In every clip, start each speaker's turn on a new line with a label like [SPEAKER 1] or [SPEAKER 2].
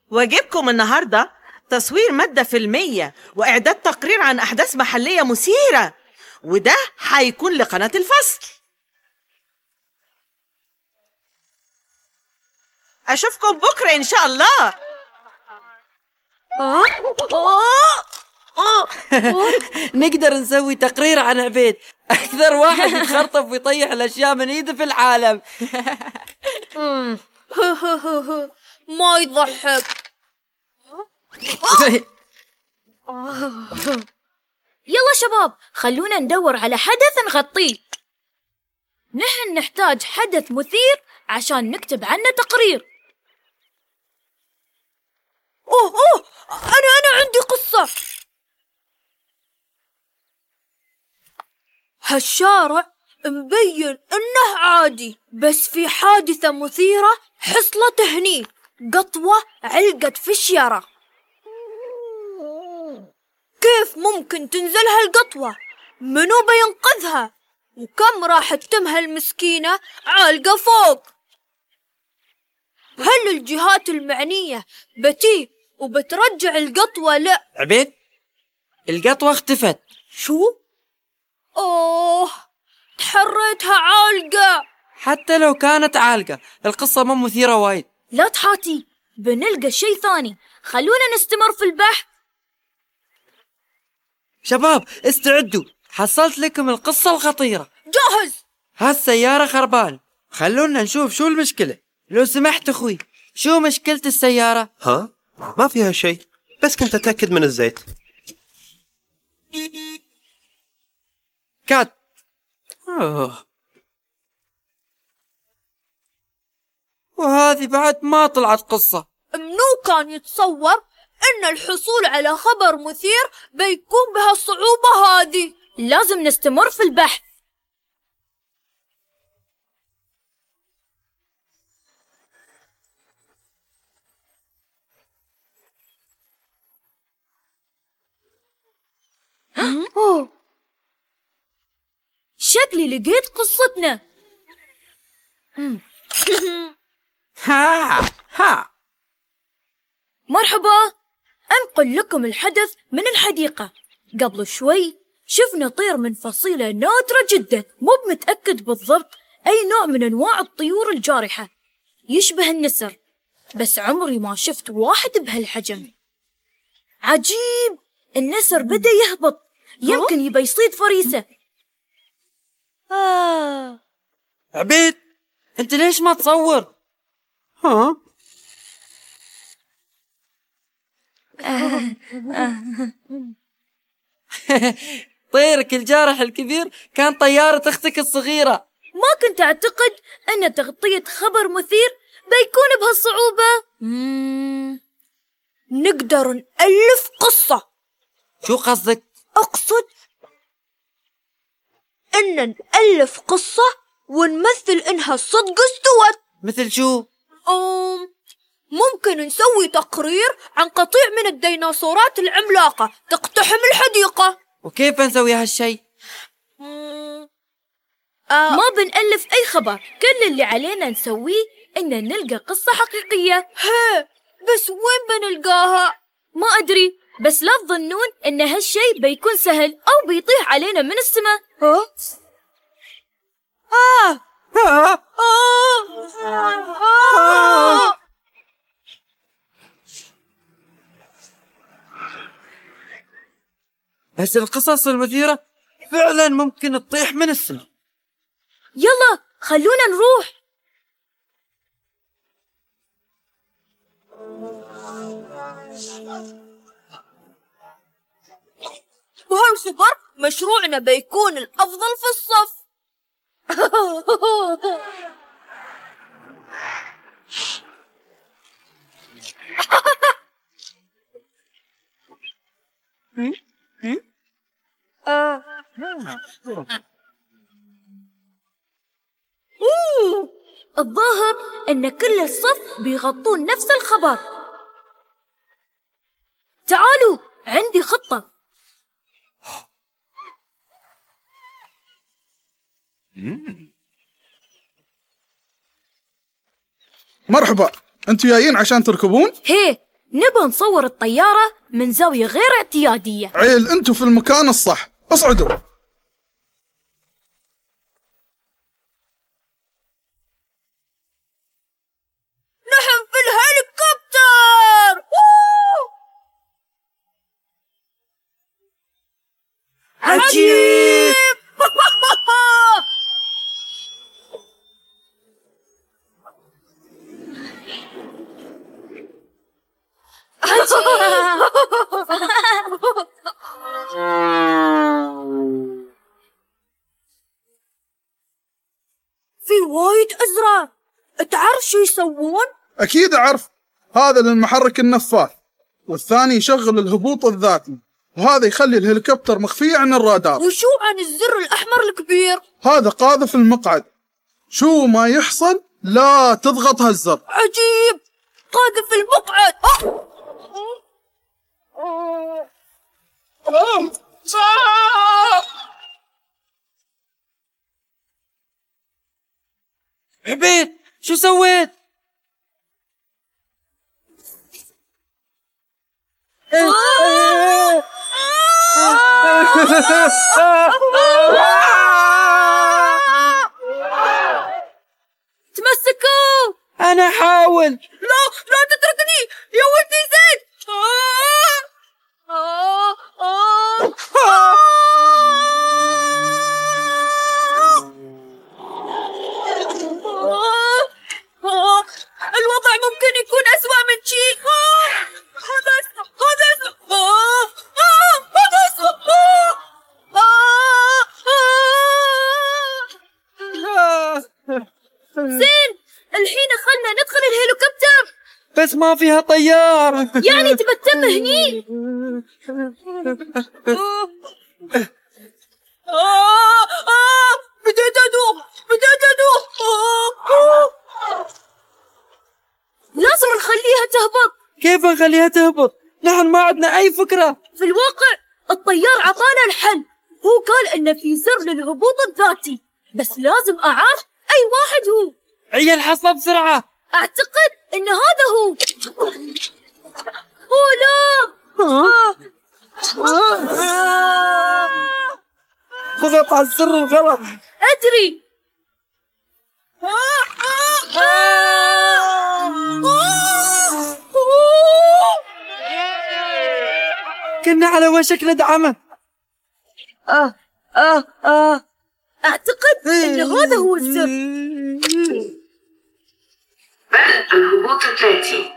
[SPEAKER 1] واجبكم النهاردة تصوير مادة فيلمية وإعداد تقرير عن أحداث محلية مثيرة، وده هيكون لقناة الفصل. أشوفكم بكرة إن شاء الله.
[SPEAKER 2] نقدر نسوي تقرير عن عبيد، أكثر واحد يتخرطف ويطيح الأشياء من إيده في العالم.
[SPEAKER 3] ما يضحك. يلا شباب، خلونا ندور على حدث نغطيه. نحن نحتاج حدث مثير عشان نكتب عنه تقرير. أنا عندي قصة. هالشارع مبين إنه عادي، بس في حادثة مثيرة حصلت هني. قطوة علقت في الشارع. كيف ممكن تنزل هالقطوة؟ منو بينقذها؟ وكم راح تتمها المسكينة عالقة فوق؟ هل الجهات المعنية بتي وبترجع القطوة؟ لا
[SPEAKER 2] عبيد، القطوة اختفت.
[SPEAKER 3] شو؟ تحريتها عالقة.
[SPEAKER 2] حتى لو كانت عالقة القصة ما مثيرة وايد.
[SPEAKER 3] لا تحاتي، بنلقى شيء ثاني. خلونا نستمر في البحث.
[SPEAKER 2] شباب استعدوا، حصلت لكم القصة الخطيرة.
[SPEAKER 3] جاهز.
[SPEAKER 2] هالسيارة خربان، خلونا نشوف شو المشكلة. لو سمحت أخوي، شو مشكلة السيارة؟
[SPEAKER 4] ها؟ ما فيها شيء، بس كنت أتأكد من الزيت.
[SPEAKER 2] كات. وهذه بعد ما طلعت قصة.
[SPEAKER 3] منو كان يتصور إن الحصول على خبر مثير بيكون بهالصعوبة هذه؟ لازم نستمر في البحث. شكلي لقيت قصتنا.
[SPEAKER 2] ها
[SPEAKER 3] مرحبا، أنقل لكم الحدث من الحديقة. قبل شوي شفنا طير من فصيلة نادرة جدا، مو متأكد بالضبط أي نوع من أنواع الطيور الجارحة، يشبه النسر، بس عمري ما شفت واحد بهالحجم. عجيب، النسر بدأ يهبط، يمكن يبي يصيد فريسة.
[SPEAKER 2] عبيد، أنت ليش ما تصور؟
[SPEAKER 4] ها؟
[SPEAKER 2] طيرك الجارح الكبير كان طيارة أختك الصغيرة.
[SPEAKER 3] ما كنت أعتقد أن تغطية خبر مثير بيكون بهالصعوبة. نقدر نألف قصة.
[SPEAKER 2] شو قصدك؟
[SPEAKER 3] أقصد أن نألف قصة ونمثل إنها صدق استوت.
[SPEAKER 2] مثل شو؟
[SPEAKER 3] ممكن نسوي تقرير عن قطيع من الديناصورات العملاقة تقتحم الحديقة.
[SPEAKER 2] وكيف نسوي هالشي؟
[SPEAKER 3] ما بنألف أي خبر، كل اللي علينا نسويه إن نلقى قصة حقيقية. بس وين بنلقاها؟ ما أدري، بس لا تظنون إن هالشي بيكون سهل أو بيطيح علينا من السماء.
[SPEAKER 2] بس القصص المثيرة فعلا ممكن تطيح من السماء.
[SPEAKER 3] يلا خلونا نروح. وهالخبر مشروعنا بيكون الأفضل في الصف. الظاهر أن كل الصف بيغطون نفس الخبر. تعالوا، عندي خطة.
[SPEAKER 5] مرحبا، أنتوا جايين عشان تركبون؟
[SPEAKER 3] هي نبغى نصور الطيارة من زاوية غير اعتيادية.
[SPEAKER 5] عيل انتوا في المكان الصح، اصعدوا.
[SPEAKER 3] نحن في الهليكوبتر.
[SPEAKER 2] عجيب.
[SPEAKER 3] في وايد أزرار، تعرف شو يسوون؟
[SPEAKER 5] اكيد اعرف، هذا للمحرك النفاث، والثاني يشغل الهبوط الذاتي، وهذا يخلي الهليكوبتر مخفي عن الرادار.
[SPEAKER 3] وشو عن الزر الأحمر الكبير؟
[SPEAKER 5] هذا قاذف المقعد، شو ما يحصل لا تضغط هالزر.
[SPEAKER 3] عجيب، قاذف المقعد.
[SPEAKER 2] عبيد، شو سويت؟
[SPEAKER 3] تمسكوا.
[SPEAKER 2] أنا أحاول.
[SPEAKER 3] لا تتركني يا ولدي زين. الوضع ممكن يكون أسوأ من شي. زين، الحين خلنا ندخل الهليكوبتر.
[SPEAKER 2] بس ما فيها طيار.
[SPEAKER 3] يعني تبى تتم هني؟ بديت أدوخ. لازم نخليها تهبط.
[SPEAKER 2] كيف نخليها تهبط؟ نحن ما عندنا أي فكرة.
[SPEAKER 3] في الواقع الطيار عطانا الحل، هو قال إن في زر للهبوط الذاتي، بس لازم أعرف أي واحد هو.
[SPEAKER 2] عيل حصله بسرعة.
[SPEAKER 3] أعتقد إن هذا هو. لا.
[SPEAKER 2] ضغط على الزر الغلط.
[SPEAKER 3] أدري.
[SPEAKER 2] كنا على وشك ندعمه.
[SPEAKER 3] أعتقد إن هذا هو السر.
[SPEAKER 6] بدء الهبوط الذاتي.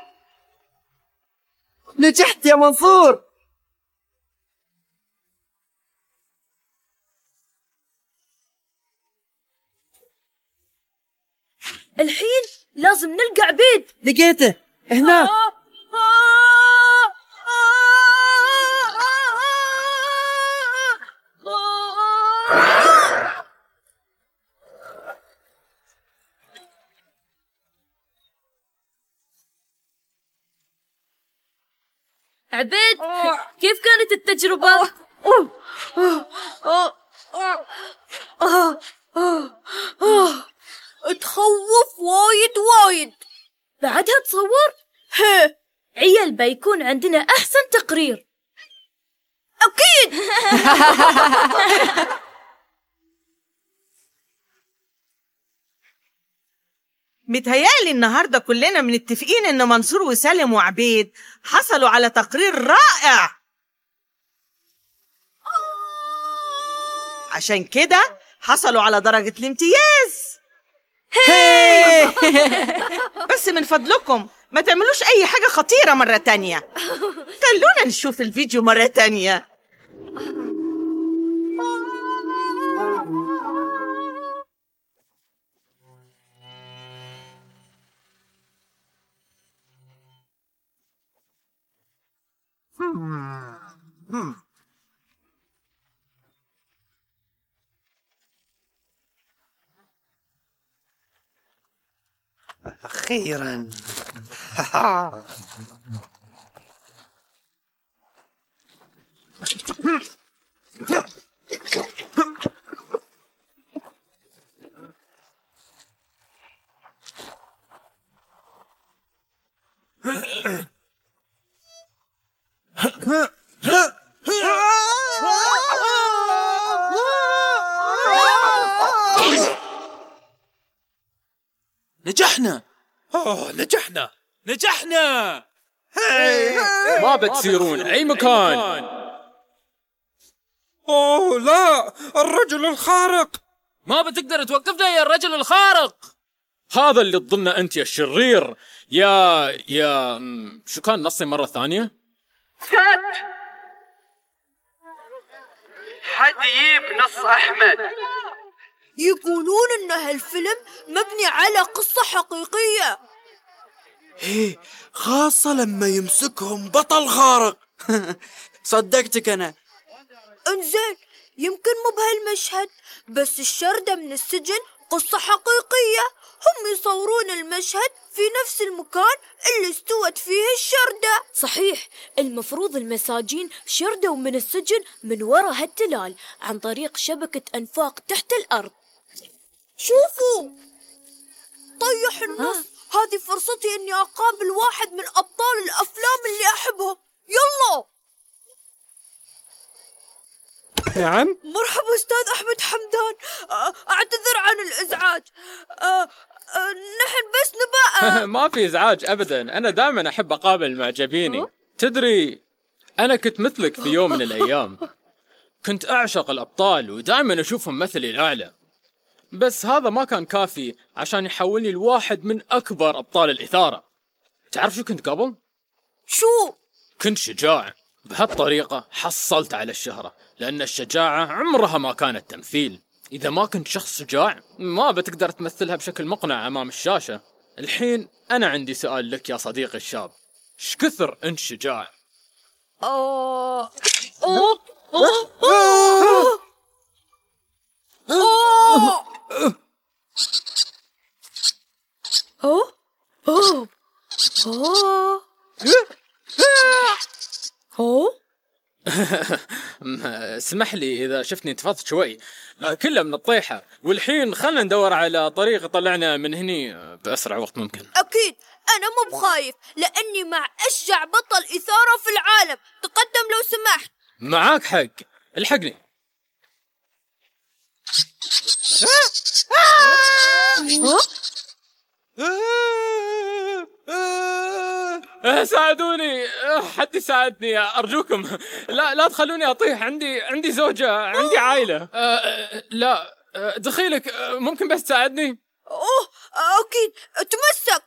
[SPEAKER 2] نجحت يا منصور.
[SPEAKER 3] الحين لازم نلقى عبيد.
[SPEAKER 2] لقيته هناك.
[SPEAKER 3] عبيد، كيف كانت التجربة؟ تخوف وايد. بعدها تصور؟ عيال بيكون عندنا أحسن تقرير. أكيد.
[SPEAKER 1] متهيألي النهاردة كلنا متفقين إن منصور وسالم وعبيد حصلوا على تقرير رائع، عشان كده حصلوا على درجة الامتياز. بس من فضلكم ما تعملوش أي حاجة خطيرة مرة تانية. خلونا نشوف الفيديو مرة تانية.
[SPEAKER 4] أخيراً.
[SPEAKER 2] نجحنا.
[SPEAKER 7] نجحنا. ما بتسيرون أي مكان.
[SPEAKER 8] أوه لا، الرجل الخارق.
[SPEAKER 7] ما بتقدر توقفنا يا الرجل الخارق. هذا اللي تظنه أنت يا الشرير. يا شو كان نصي مرة ثانية؟
[SPEAKER 9] حد يجيب نص أحمد.
[SPEAKER 3] يقولون إن هالفيلم مبني على قصة حقيقية.
[SPEAKER 2] خاصة لما يمسكهم بطل خارق. صدقتك أنا.
[SPEAKER 3] انزين، يمكن مو بهالمشهد، بس الشردة من السجن قصة حقيقية. هم يصورون المشهد في نفس المكان اللي استوت فيه الشردة. صحيح، المفروض المساجين شردوا من السجن من وراء هالتلال عن طريق شبكة أنفاق تحت الأرض. شوفوا، طيح النص. هذه فرصتي إني أقابل واحد من أبطال الأفلام اللي أحبها. يلا.
[SPEAKER 8] نعم.
[SPEAKER 3] مرحبا أستاذ أحمد حمدان، أعتذر عن الإزعاج. نحن بس نبقى
[SPEAKER 7] ما في إزعاج أبدا، أنا دائما أحب أقابل معجبيني. تدري أنا كنت مثلك في يوم من الأيام، كنت أعشق الأبطال ودائما أشوفهم مثلي الأعلى، بس هذا ما كان كافي عشان يحولني لواحد من أكبر أبطال الإثارة. تعرف شو كنت قبل؟
[SPEAKER 3] شو؟
[SPEAKER 7] كنت شجاع. بهالطريقة حصلت على الشهرة، لأن الشجاعة عمرها ما كانت تمثيل. إذا ما كنت شخص شجاع ما بتقدر تمثلها بشكل مقنع أمام الشاشة. الحين أنا عندي سؤال لك يا صديقي الشاب، إيش كثر أنت شجاع؟ اسمح لي إذا شفتني انتفضت شوي، كلها من الطيحة. والحين خلنا ندور على طريق يطلعنا من هني بأسرع وقت ممكن.
[SPEAKER 3] أكيد أنا مو بخايف، لأني مع أشجع بطل إثارة في العالم. تقدم لو سمحت.
[SPEAKER 7] معاك حق، الحقني. ساعدوني، حد يساعدني أرجوكم. لا تخلوني أطيح، عندي زوجة، عندي عائلة. لا دخيلك، ممكن بس تساعدني؟
[SPEAKER 3] أكيد، تمسك.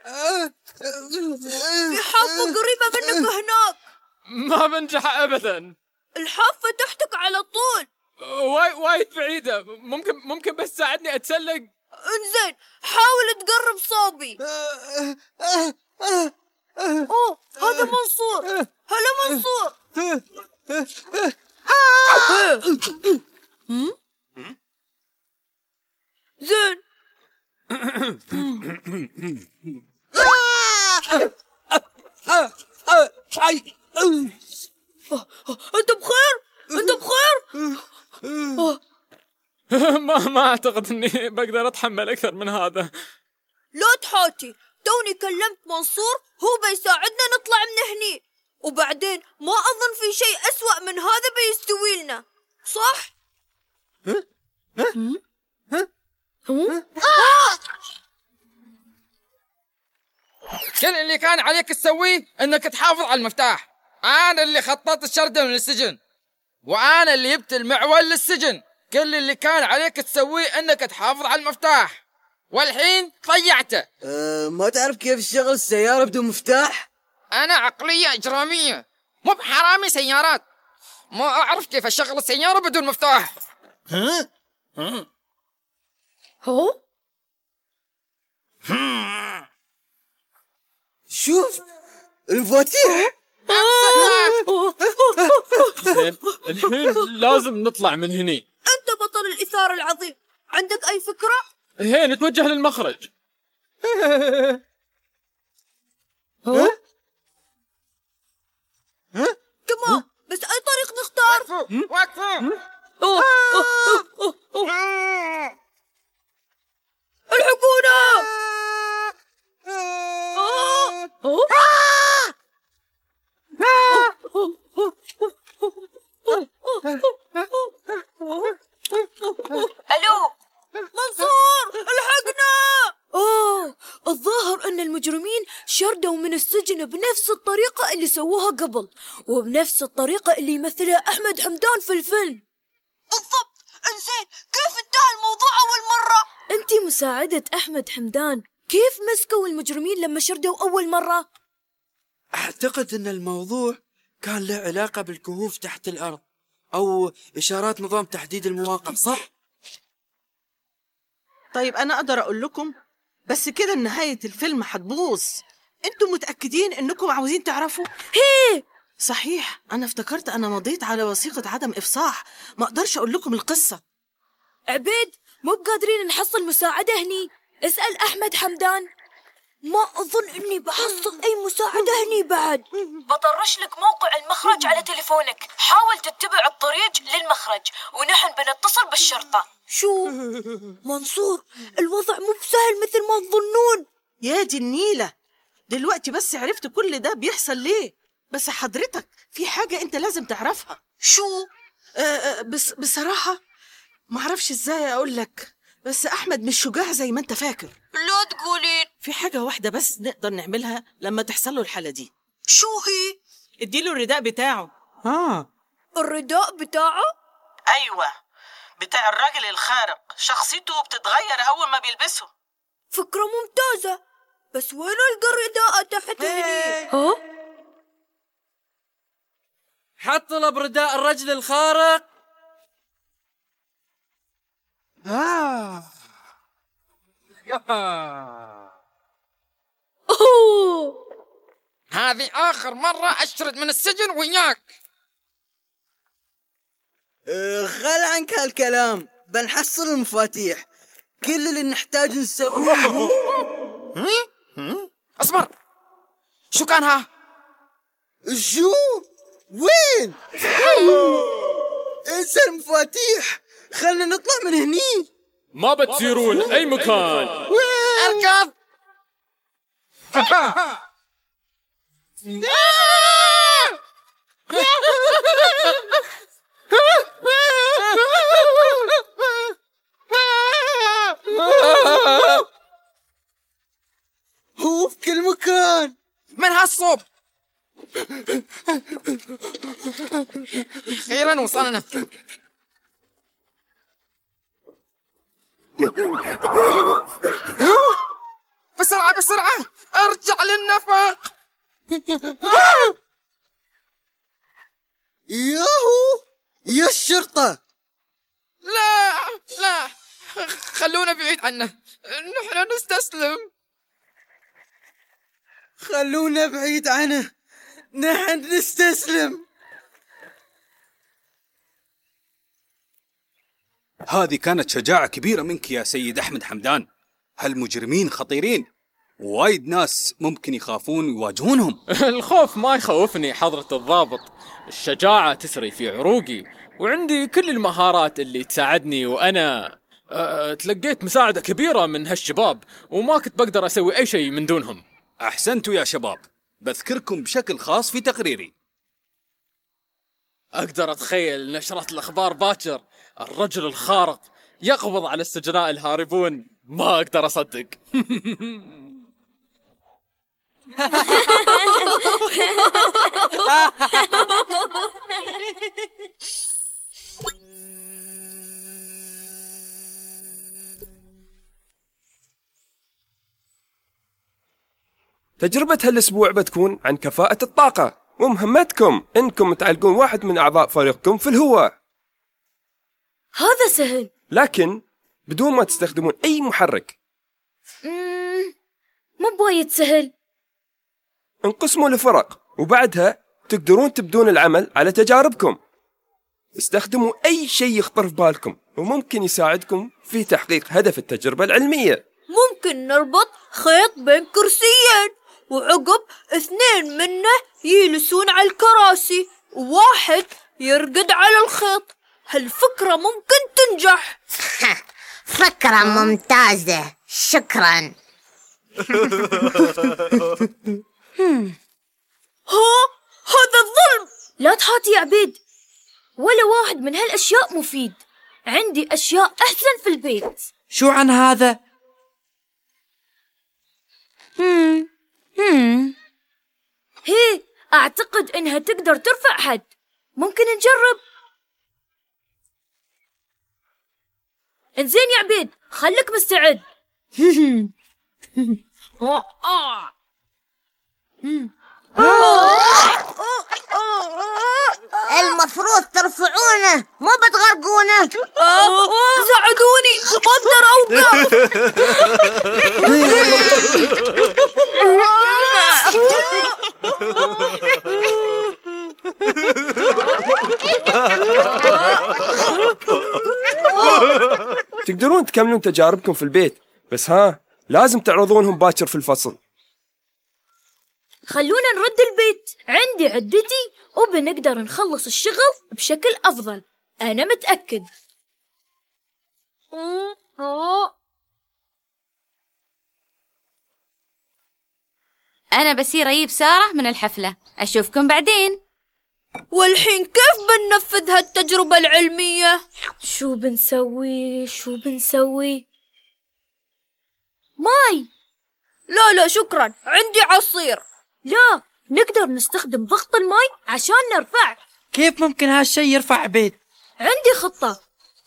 [SPEAKER 3] في حافة قريبة منك هناك.
[SPEAKER 7] ما بنجح أبدا.
[SPEAKER 3] الحافة تحتك على طول.
[SPEAKER 7] وايد بعيدة. ممكن بس تساعدني أتسلق؟
[SPEAKER 3] انزين، حاول تقرب صوبي. هذا منصور. هلا منصور. زين. انت بخير؟
[SPEAKER 7] ما أعتقد أني بقدر أتحمل أكثر من هذا.
[SPEAKER 3] لا تحاتي، توني كلمت منصور، هو بيساعدنا نطلع من هني، وبعدين ما أظن في شيء أسوأ من هذا بيستوي لنا، صح؟
[SPEAKER 8] كل اللي كان عليك تسويه انك تحافظ على المفتاح. انا اللي خططت الشردة من السجن، وانا اللي جبت المعول للسجن. كل اللي كان عليك تسويه انك تحافظ على المفتاح، والحين ضيعته.
[SPEAKER 2] ما تعرف كيف تشغل السيارة بدون مفتاح؟
[SPEAKER 8] انا عقلية اجرامية، مو بحرامي سيارات. ما اعرف كيف اشغل السيارة بدون مفتاح.
[SPEAKER 3] هو؟
[SPEAKER 2] شوف الفواتير.
[SPEAKER 7] زين، الحين لازم نطلع من هني.
[SPEAKER 3] أنت بطل الإثارة العظيم، عندك أي فكرة؟
[SPEAKER 7] هي نتوجه للمخرج.
[SPEAKER 3] تمام، بس أي طريق نختار؟
[SPEAKER 8] وقفوا.
[SPEAKER 3] الحقونا! السجن بنفس الطريقة اللي سووها قبل، وبنفس الطريقة اللي يمثلها أحمد حمدان في الفيلم.
[SPEAKER 10] بالضبط. إنزين كيف انتهى الموضوع أول مرة؟
[SPEAKER 3] أنتي مساعدة أحمد حمدان، كيف مسكوا المجرمين لما شردوا أول مرة؟
[SPEAKER 2] أعتقد أن الموضوع كان له علاقة بالكهوف تحت الأرض أو إشارات نظام تحديد المواقع، صح؟
[SPEAKER 1] طيب أنا أقدر أقول لكم، بس كده نهاية الفيلم هتبوظ. أنتم متأكدين إنكم عاوزين تعرفوا؟
[SPEAKER 3] هي
[SPEAKER 1] صحيح، أنا افتكرت أنا مضيت على وثيقة عدم إفصاح، ما أقدرش أقول لكم القصة.
[SPEAKER 3] عبيد مو بقادرين نحصل مساعدة هني، اسأل أحمد حمدان. ما أظن إني بحصل أي مساعدة هني بعد. بطرش لك موقع المخرج على تليفونك، حاول تتبع الطريق للمخرج ونحن بنتصل بالشرطة. شو؟ منصور، الوضع مو بسهل مثل ما تظنون.
[SPEAKER 1] يا دي النيلة، دلوقتي بس عرفت كل ده بيحصل ليه. بس حضرتك في حاجة أنت لازم تعرفها.
[SPEAKER 10] شو؟
[SPEAKER 1] بصراحة معرفش إزاي أقول لك، بس أحمد مش شجاع زي ما أنت فاكر.
[SPEAKER 10] لا تقولين.
[SPEAKER 1] في حاجة واحدة بس نقدر نعملها لما تحصل له الحالة دي.
[SPEAKER 10] شو هي؟
[SPEAKER 1] اديله الرداء بتاعه.
[SPEAKER 3] الرداء بتاعه؟
[SPEAKER 1] أيوة، بتاع الراجل الخارق، شخصيته بتتغير أول ما بيلبسه.
[SPEAKER 3] فكرة ممتازة، بس وين ألقى الرداء تحت هني؟ ها؟
[SPEAKER 2] حط له برداء الرجل الخارق.
[SPEAKER 8] هذه آخر مرة أشرد من السجن وياك.
[SPEAKER 2] خل عنك هالكلام، بنحصل المفاتيح. كل اللي نحتاج نسويه
[SPEAKER 8] اصبر، شو كان ها؟
[SPEAKER 2] شو؟ وين؟ انسى المفاتيح، خلنا نطلع من هني.
[SPEAKER 7] ما بتسيرون أي مكان.
[SPEAKER 8] اركض.
[SPEAKER 2] هو في كل مكان.
[SPEAKER 8] من هالصوب. أخيراً وصلنا. بسرعة بسرعة، ارجع للنفق.
[SPEAKER 2] ياهو يا الشرطة.
[SPEAKER 8] لا لا، خلونا بعيد عنه، نحن نستسلم.
[SPEAKER 2] خلونا بعيد عنه، نحن نستسلم.
[SPEAKER 11] هذه كانت شجاعة كبيرة منك يا سيد أحمد حمدان. هالمجرمين خطيرين، وايد ناس ممكن يخافون يواجهونهم.
[SPEAKER 7] الخوف ما يخوفني حضرة الضابط، الشجاعة تسري في عروقي، وعندي كل المهارات اللي تساعدني، وأنا تلقيت مساعدة كبيرة من هالشباب، وما كنت بقدر أسوي أي شيء من دونهم.
[SPEAKER 11] أحسنتوا يا شباب، بذكركم بشكل خاص في تقريري.
[SPEAKER 7] أقدر أتخيل نشرة الأخبار باكر، الرجل الخارق يقبض على السجناء الهاربون. ما أقدر أصدق.
[SPEAKER 12] تجربة هالأسبوع بتكون عن كفاءة الطاقة، ومهمتكم إنكم تعلقون واحد من أعضاء فريقكم في الهواء.
[SPEAKER 3] هذا سهل،
[SPEAKER 12] لكن بدون ما تستخدمون أي محرك.
[SPEAKER 3] مو بوايد سهل.
[SPEAKER 12] انقسموا لفرق، وبعدها تقدرون تبدون العمل على تجاربكم. استخدموا أي شيء يخطر في بالكم وممكن يساعدكم في تحقيق هدف التجربة العلمية.
[SPEAKER 3] ممكن نربط خيط بين كرسيين، وعقب 2 منه يجلسون على الكراسي، وواحد يرقد على الخيط. هالفكرة ممكن تنجح.
[SPEAKER 10] فكرة ممتازة، شكرا.
[SPEAKER 3] هذا الظلم. لا تهاتي يا عبيد، ولا واحد من هالأشياء مفيد. عندي أشياء أحسن في البيت.
[SPEAKER 2] شو عن هذا؟
[SPEAKER 3] هي أعتقد إنها تقدر ترفع حد. ممكن نجرب. إنزين يا عبيد، خليك مستعد.
[SPEAKER 13] المفروض ترفعونه مو بتغرقونه.
[SPEAKER 3] ساعدوني، ما أقدر أوقف.
[SPEAKER 12] تقدرون تكملون تجاربكم في البيت، بس لازم تعرضونهم باكر في الفصل.
[SPEAKER 3] خلونا نرد البيت، عندي عدتي وبنقدر نخلص الشغل بشكل أفضل، أنا متأكد.
[SPEAKER 14] أنا بصير أجيب سارة من الحفلة، أشوفكم بعدين.
[SPEAKER 3] والحين كيف بننفذ هالتجربة العلمية؟ شو بنسوي؟ ماي. لا شكرا، عندي عصير. لا، نقدر نستخدم ضغط الماي عشان نرفع.
[SPEAKER 2] كيف ممكن هالشي يرفع عبيد؟
[SPEAKER 3] عندي خطة.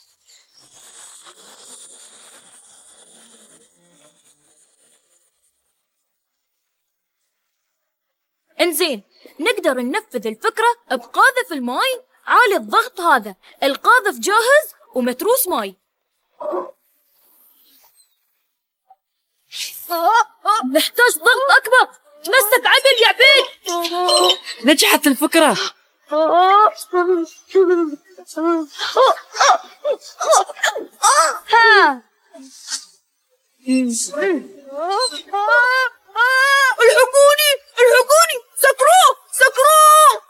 [SPEAKER 3] انزين، نقدر ننفذ الفكرة بقاذف الماي عالي الضغط. هذا القاذف جاهز ومتروس ماي. نحتاج ضغط أكبر. تمسك عدل يا عبيد.
[SPEAKER 2] نجحت الفكرة.
[SPEAKER 3] الحقوني، سكروه.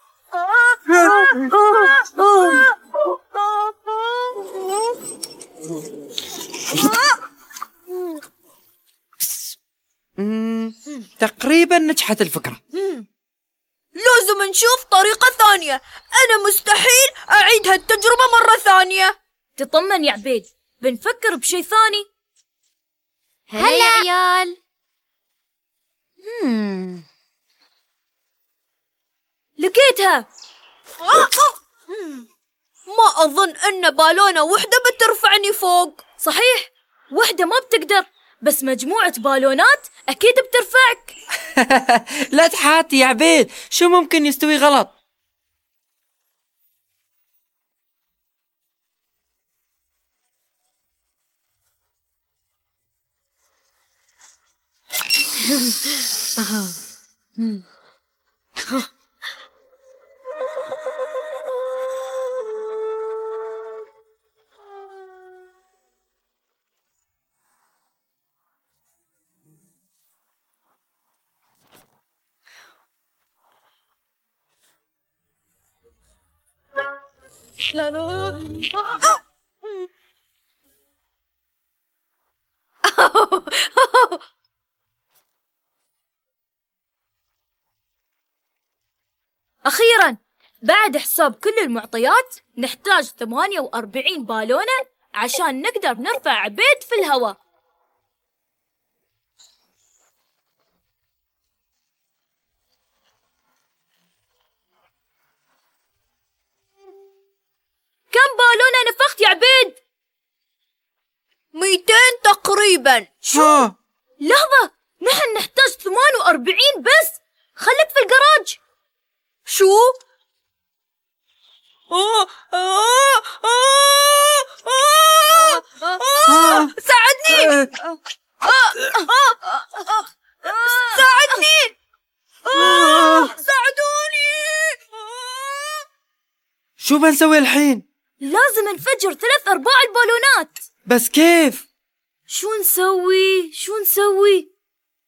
[SPEAKER 2] تقريبا نجحت الفكرة.
[SPEAKER 3] لازم نشوف طريقة ثانية. أنا مستحيل أعيد هالتجربة مرة ثانية. تطمن يا عبيد، بنفكر بشي ثاني.
[SPEAKER 14] هلا يا عيال.
[SPEAKER 3] لقيتها. ما أظن أن بالونة وحدة بترفعني فوق. صحيح، وحدة ما بتقدر، بس مجموعة بالونات أكيد بترفعك.
[SPEAKER 2] لا تحاتي يا عبيد، شو ممكن يستوي غلط؟
[SPEAKER 3] أخيراً، بعد حساب كل المعطيات نحتاج 48 بالونة عشان نقدر نرفع عبيد في الهواء. كم بالونة نفخت يا عبيد؟ 200 تقريباً. شو؟ لحظة، نحن نحتاج 48 بس. خليك في الجراج. شو؟ ساعدني. ساعدوني.
[SPEAKER 2] شو بنسوي الحين؟
[SPEAKER 3] لازم نفجر 3/4 البالونات.
[SPEAKER 2] بس كيف؟
[SPEAKER 3] شو نسوي؟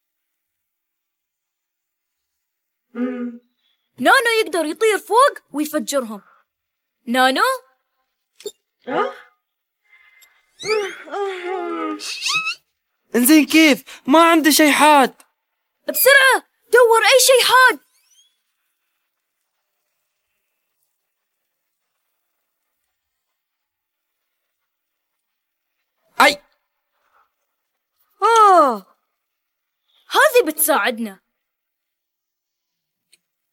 [SPEAKER 3] نانو يقدر يطير فوق ويفجرهم. نانو؟
[SPEAKER 2] انزين كيف؟ ما عندي شي حاد.
[SPEAKER 3] بسرعة دور أي شي حاد.
[SPEAKER 2] أي
[SPEAKER 3] هذه بتساعدنا.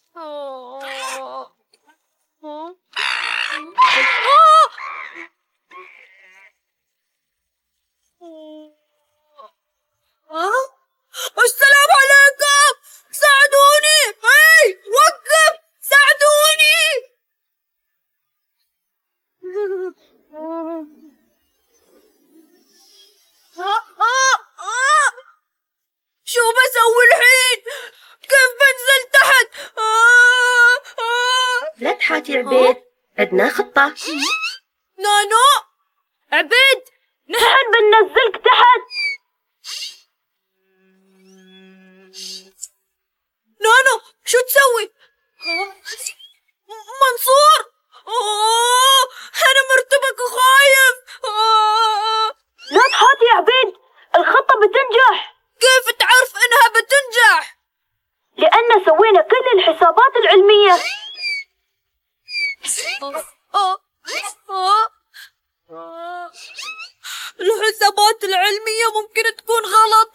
[SPEAKER 10] السلام عليكم، ساعدوني. هاي وقف، ساعدوني. شو بسوي الحين؟ كيف بنزل تحت؟
[SPEAKER 15] لا تحاتي عبيد، عندنا خطة.
[SPEAKER 10] نانو،
[SPEAKER 3] عبيد، نحن بننزلك تحت.
[SPEAKER 10] نانو شو تسوي؟ منصور، أنا مرتبك وخايف.
[SPEAKER 3] لا تحاتي يا عبيد، الخطة بتنجح.
[SPEAKER 10] كيف تعرف إنها بتنجح؟
[SPEAKER 3] لأن سوينا كل الحسابات العلمية.
[SPEAKER 10] الحسابات العلمية ممكن تكون غلط.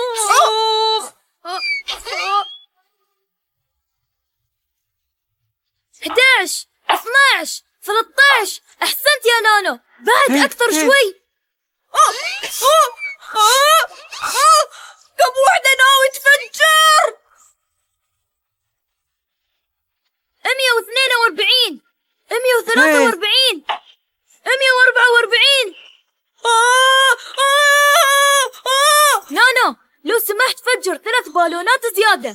[SPEAKER 3] 11 12 13. أحسنت يا نانو، بعد أكثر شوي.
[SPEAKER 10] كم وحدة ناوي تفجر؟
[SPEAKER 3] 142 143 144. نانو لو سمحت فجر 3 بالونات زيادة.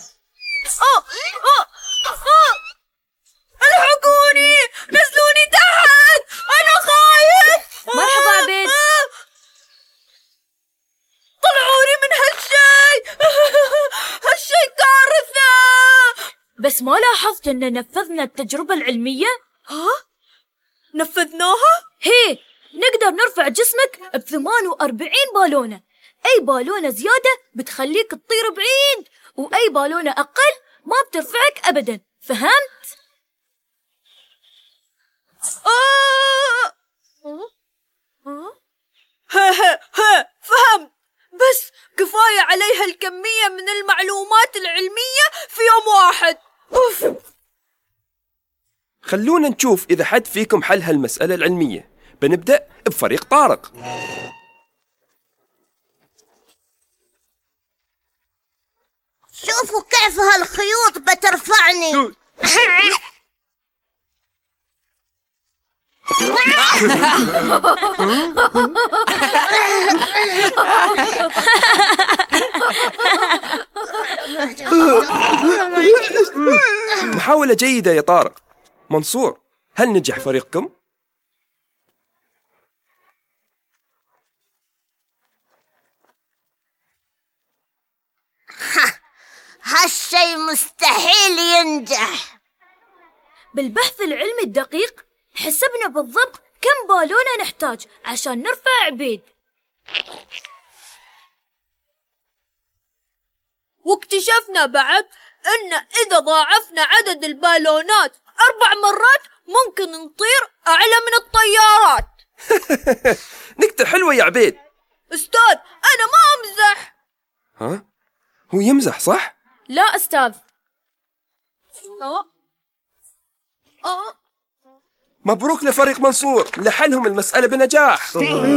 [SPEAKER 10] الحقوني، نزلوني تحت، أنا خايف.
[SPEAKER 3] مرحبا عبيد.
[SPEAKER 10] طلعوني من هالشي كارثة.
[SPEAKER 3] بس ما لاحظت إن نفذنا التجربة العلمية؟
[SPEAKER 10] نفذناها؟
[SPEAKER 3] هي نقدر نرفع جسمك ب48 بالونة. أي بالونة زيادة بتخليك تطير بعيد، وأي بالونة أقل ما بترفعك أبدا. فهمت؟
[SPEAKER 10] فهمت، بس كفاية علي هالكمية من المعلومات العلمية في يوم واحد.
[SPEAKER 12] خلونا نشوف إذا حد فيكم حل هالمسألة العلمية. بنبدأ بفريق طارق.
[SPEAKER 13] شوفوا كيف هالخيوط بترفعني.
[SPEAKER 12] محاولة جيدة يا طارق. منصور، هل نجح فريقكم؟
[SPEAKER 13] هالشي مستحيل ينجح.
[SPEAKER 3] بالبحث العلمي الدقيق حسبنا بالضبط كم بالونة نحتاج عشان نرفع عبيد،
[SPEAKER 10] واكتشفنا بعد أن إذا ضاعفنا عدد البالونات 4 مرات ممكن نطير أعلى من الطيارات.
[SPEAKER 12] نكتة حلوة يا عبيد.
[SPEAKER 10] أستاذ أنا ما أمزح.
[SPEAKER 12] ها؟ هو يمزح صح؟
[SPEAKER 3] لا أستاذ.
[SPEAKER 12] مبروك لفريق منصور، لحلهم المسألة بنجاح.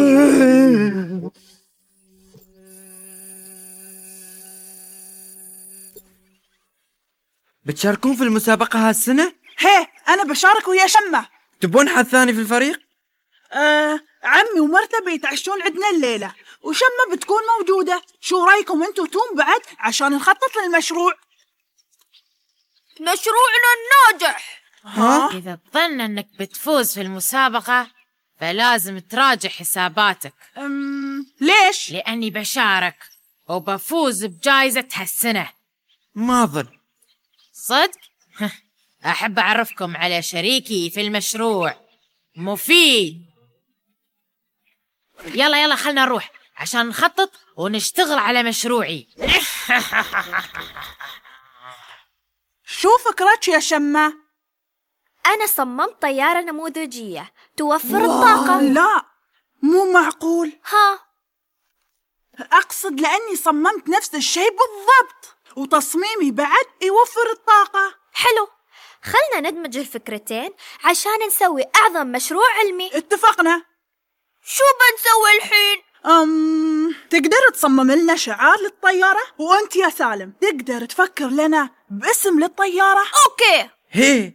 [SPEAKER 2] بتشاركون في المسابقة هالسنة؟
[SPEAKER 1] هي أنا بشارك ويا شمة.
[SPEAKER 2] تبون حد ثاني في الفريق؟
[SPEAKER 1] عمي ومرته بيتعشون عندنا الليلة، وشمة بتكون موجودة. شو رأيكم انتوا توم بعد عشان نخطط للمشروع؟
[SPEAKER 10] مشروعنا الناجح.
[SPEAKER 16] إذا تظن أنك بتفوز في المسابقة فلازم تراجع حساباتك.
[SPEAKER 1] ليش؟
[SPEAKER 16] لأني بشارك وبفوز بجائزة هالسنة.
[SPEAKER 2] ما أظن.
[SPEAKER 16] صدق؟ أحب أعرفكم على شريكي في المشروع، مفيد. يلا خلنا نروح عشان نخطط ونشتغل على مشروعي.
[SPEAKER 1] شو فكرتش يا شمة؟
[SPEAKER 17] أنا صممت طيارة نموذجية توفر الطاقة.
[SPEAKER 1] لا مو معقول. أقصد لأني صممت نفس الشيء بالضبط، وتصميمي بعد يوفر الطاقة.
[SPEAKER 17] حلو، خلنا ندمج الفكرتين عشان نسوي أعظم مشروع علمي.
[SPEAKER 18] اتفقنا.
[SPEAKER 10] شو بنسوي الحين؟
[SPEAKER 18] تقدر تصمم لنا شعار للطيارة؟ وأنت يا سالم تقدر تفكر لنا باسم للطيارة؟
[SPEAKER 10] أوكي.
[SPEAKER 2] هي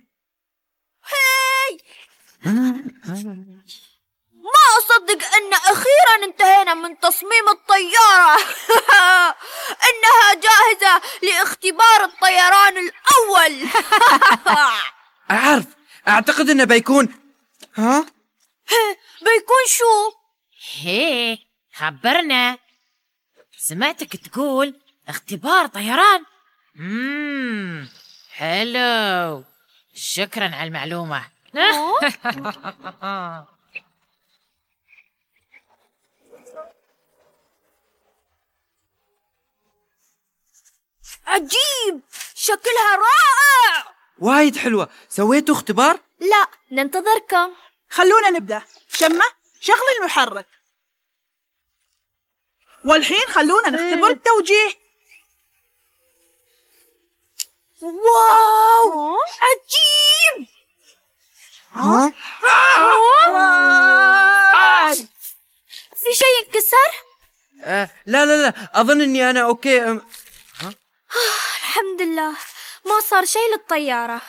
[SPEAKER 10] ما أصدق أن أخيرا انتهينا من تصميم الطيارة. إنها جاهزة لاختبار الطيران الأول.
[SPEAKER 2] أعرف، أعتقد إنه بيكون
[SPEAKER 10] بيكون شو؟
[SPEAKER 16] هي خبرنا. سمعتك تقول اختبار طيران. حلو، شكرا على المعلومة.
[SPEAKER 10] عجيب، شكلها رائع.
[SPEAKER 2] وايد حلوة. سويتوا اختبار؟
[SPEAKER 17] لا، ننتظركم.
[SPEAKER 18] خلونا نبدأ. شمة، شغل المحرك. والحين خلونا نختبر التوجيه.
[SPEAKER 10] واو، عجيب.
[SPEAKER 17] في شيء انكسر؟
[SPEAKER 2] لا لا لا، أظن إني أنا أوكي.
[SPEAKER 17] الحمد لله ما صار شيء للطيارة.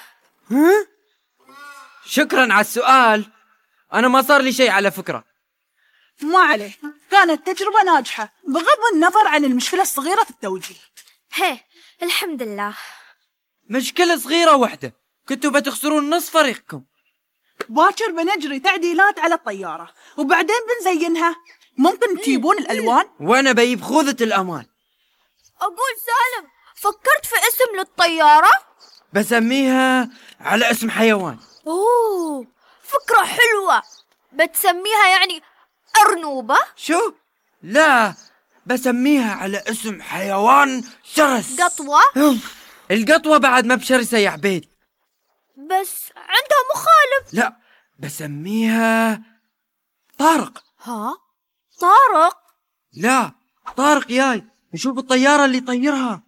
[SPEAKER 2] شكرا على السؤال. أنا ما صار لي شيء على فكرة.
[SPEAKER 18] ما عليه، كانت تجربة ناجحة بغض النظر عن المشكلة الصغيرة في التوجيه.
[SPEAKER 17] هي الحمد لله.
[SPEAKER 2] مشكلة صغيرة واحدة، كنتوا بتخسرون نص فريقكم.
[SPEAKER 18] باكر بنجري تعديلات على الطيارة وبعدين بنزينها. ممكن تجيبون الألوان؟
[SPEAKER 2] وأنا بجيب خوذة الأمان.
[SPEAKER 10] أقول سالم، فكرت في اسم للطيارة؟
[SPEAKER 2] بسميها على اسم حيوان.
[SPEAKER 10] أوه، فكرة حلوة. بتسميها يعني أرنوبة؟
[SPEAKER 2] شو؟ لا، بسميها على اسم حيوان شرس.
[SPEAKER 10] قطوة؟
[SPEAKER 2] القطوة بعد ما بشرسة يا عبيد.
[SPEAKER 10] بس عندها مخالب.
[SPEAKER 2] لا، بسميها طارق.
[SPEAKER 10] ها؟ طارق؟
[SPEAKER 2] لا، طارق جاي نشوف الطيارة اللي يطيرها.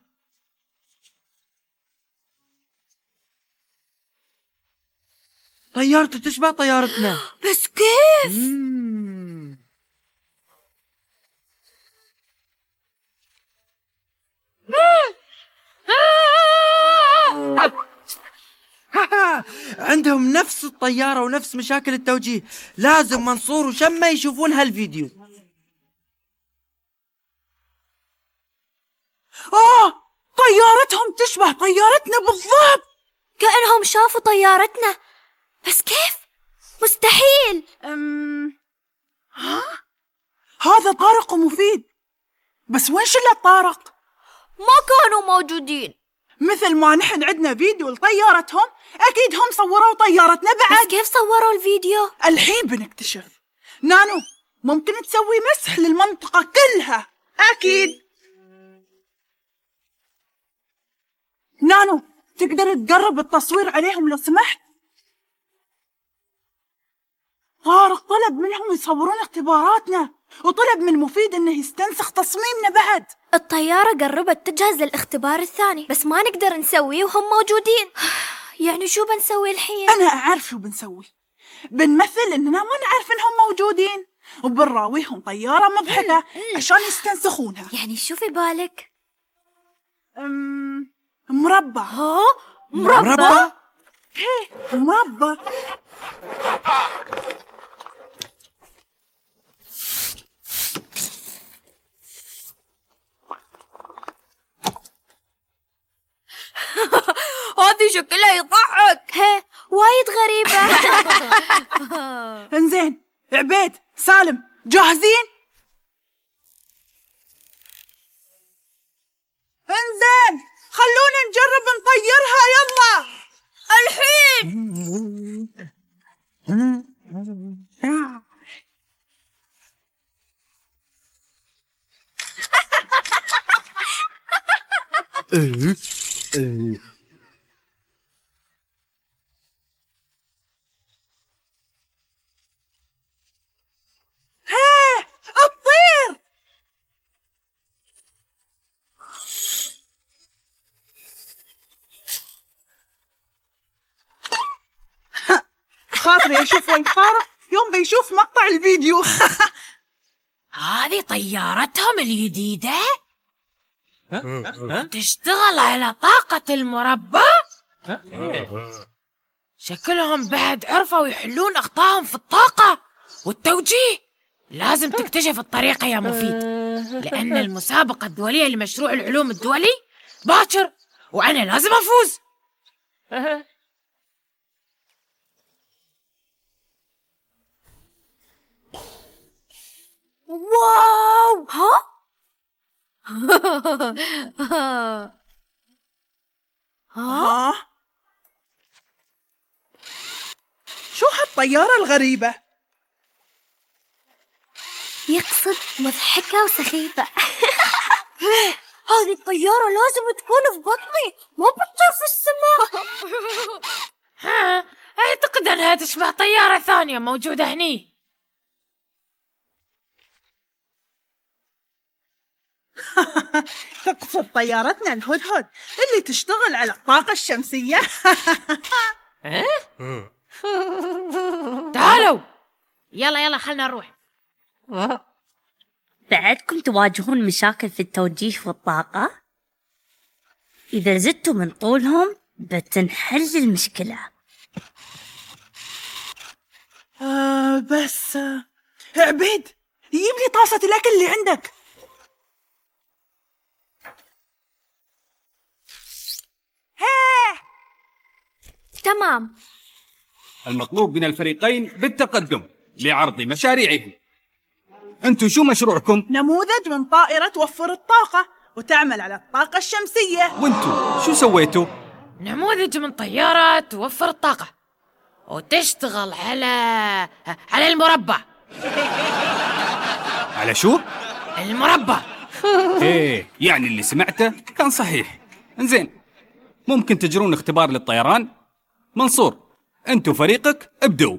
[SPEAKER 2] طيارته تشبه طيارتنا.
[SPEAKER 10] بس كيف؟
[SPEAKER 2] عندهم نفس الطيارة ونفس مشاكل التوجيه. لازم منصور وشمة يشوفون هالفيديو.
[SPEAKER 18] طيارتهم تشبه طيارتنا بالضبط.
[SPEAKER 17] كأنهم شافوا طيارتنا. بس كيف؟ مستحيل.
[SPEAKER 18] هذا طارق ومفيد، بس وين شلة طارق؟
[SPEAKER 10] ما كانوا موجودين.
[SPEAKER 18] مثل ما نحن عندنا فيديو لطيارتهم، أكيد هم صوروا طيارتنا بعد.
[SPEAKER 17] بس كيف صوروا الفيديو؟
[SPEAKER 18] الحين بنكتشف. نانو، ممكن تسوي مسح للمنطقة كلها. أكيد. نانو، تقدر تقرب التصوير عليهم لو سمحت؟ طارق طلب منهم يصورون اختباراتنا، وطلب من مفيد انه يستنسخ تصميمنا بعد.
[SPEAKER 17] الطيارة قربت تجهز للاختبار الثاني، بس ما نقدر نسويه وهم موجودين. يعني شو بنسوي الحين؟
[SPEAKER 18] أنا أعرف شو بنسوي. بنمثل إننا ما نعرف إنهم موجودين، وبنراويهم طيارة مضحكة عشان يستنسخونها.
[SPEAKER 17] يعني شو في بالك؟
[SPEAKER 18] مربع.
[SPEAKER 10] ها؟
[SPEAKER 18] مربع؟ هي مربع.
[SPEAKER 10] هذه شكلها يضحك.
[SPEAKER 17] هي وايد غريبة.
[SPEAKER 18] انزين، عبيد، سالم، جاهزين؟ انزين، خلونا نجرب نطيرها. يلا
[SPEAKER 10] الحين.
[SPEAKER 18] الطير. خاطري أشوف وين طارق يوم بيشوف مقطع الفيديو.
[SPEAKER 16] هذه طيارتهم الجديدة؟ تشتغل على طاقة المربى؟ شكلهم بعد عرفوا يحلون أخطائهم في الطاقة والتوجيه. لازم تكتشف الطريقة يا مفيد، لأن المسابقة الدولية لمشروع العلوم الدولي باكر وأنا لازم أفوز.
[SPEAKER 17] واو.
[SPEAKER 18] ها؟ شو هالطيارة الغريبة؟
[SPEAKER 17] يقصد مضحكة وسخيفة. هذه الطيارة لازم تكون في بطني، ما بتطير في السماء.
[SPEAKER 16] أعتقد أنها تشبه طيارة ثانية موجودة هني.
[SPEAKER 18] تقصد طيارتنا الهدهد اللي تشتغل على الطاقة الشمسية؟
[SPEAKER 16] تعالوا يلا خلنا نروح.
[SPEAKER 19] بعدكم تواجهون مشاكل في التوجيه والطاقة؟ إذا زدتوا من طولهم بتنحل المشكلة.
[SPEAKER 18] بس عبيد جيب لي طاسة الأكل اللي عندك.
[SPEAKER 17] تمام.
[SPEAKER 11] المطلوب من الفريقين بالتقدم لعرض مشاريعهم. أنتم شو مشروعكم؟
[SPEAKER 18] نموذج من طائرة توفر الطاقة وتعمل على الطاقة الشمسية.
[SPEAKER 11] وانتم شو سويتوا؟
[SPEAKER 16] نموذج من طيارة توفر الطاقة وتشتغل على المربع.
[SPEAKER 11] على شو؟
[SPEAKER 16] المربع.
[SPEAKER 11] ايه يعني اللي سمعته كان صحيح. انزين، ممكن تجرون اختبار للطيران؟ منصور، انتوا فريقك ابدوا.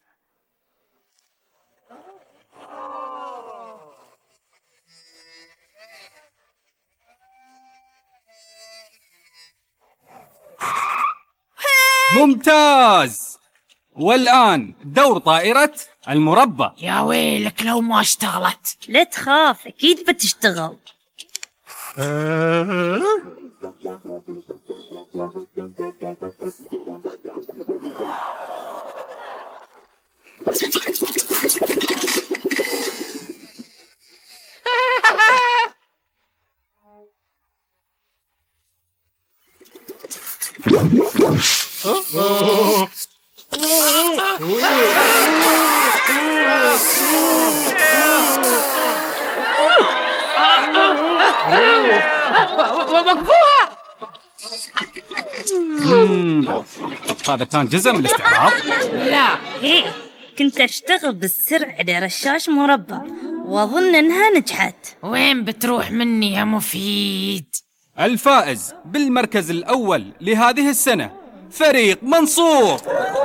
[SPEAKER 11] ممتاز. والآن دور طائرة المربى.
[SPEAKER 16] يا ويلك لو ما اشتغلت.
[SPEAKER 19] لا تخاف، أكيد بتشتغل.
[SPEAKER 11] هذا كان جزء من الاستعراض؟
[SPEAKER 16] لا،
[SPEAKER 19] هي كنت أشتغل بالسر على رشاش مربى وأظن أنها نجحت.
[SPEAKER 16] وين بتروح مني يا مفيد؟
[SPEAKER 11] الفائز بالمركز الأول لهذه السنة فريق منصور.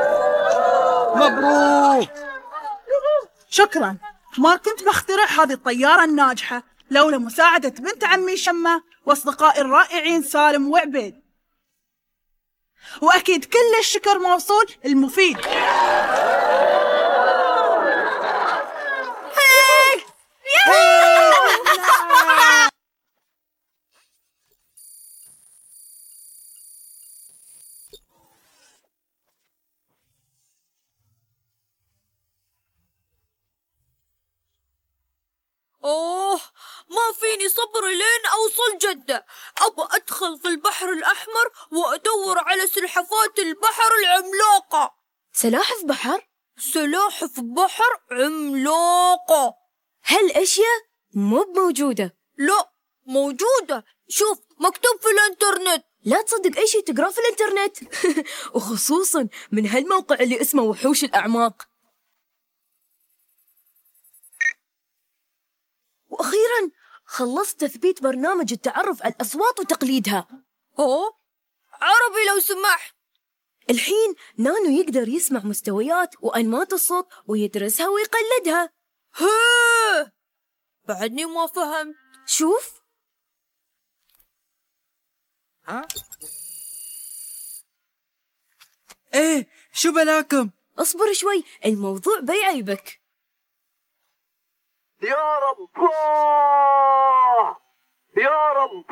[SPEAKER 11] مبروك.
[SPEAKER 18] شكرا، ما كنت بخترع هذه الطيارة الناجحة لولا مساعدة بنت عمي شمة وأصدقائي الرائعين سالم وعبيد، وأكيد كل الشكر موصول المفيد.
[SPEAKER 10] أوه، ما فيني صبر لين أوصل جدة. أبغى أدخل في البحر الأحمر وأدور على سلحفاة البحر العملاقة.
[SPEAKER 17] سلاحف بحر؟
[SPEAKER 10] سلاحف بحر عملاقة.
[SPEAKER 17] هالأشياء مو موجودة.
[SPEAKER 10] لا موجودة، شوف مكتوب في الانترنت.
[SPEAKER 17] لا تصدق أي شيء تقراه في الانترنت. وخصوصا من هالموقع اللي اسمه وحوش الأعماق. وأخيراً خلصت تثبيت برنامج التعرف على الأصوات وتقليدها.
[SPEAKER 10] عربي لو سمحت.
[SPEAKER 17] الحين نانو يقدر يسمع مستويات وأنماط الصوت ويدرسها ويقلدها.
[SPEAKER 10] بعدني ما فهمت.
[SPEAKER 17] شوف.
[SPEAKER 2] ايه شو بلاكم؟
[SPEAKER 3] اصبر شوي، الموضوع بيعيبك.
[SPEAKER 9] يا رب يا رب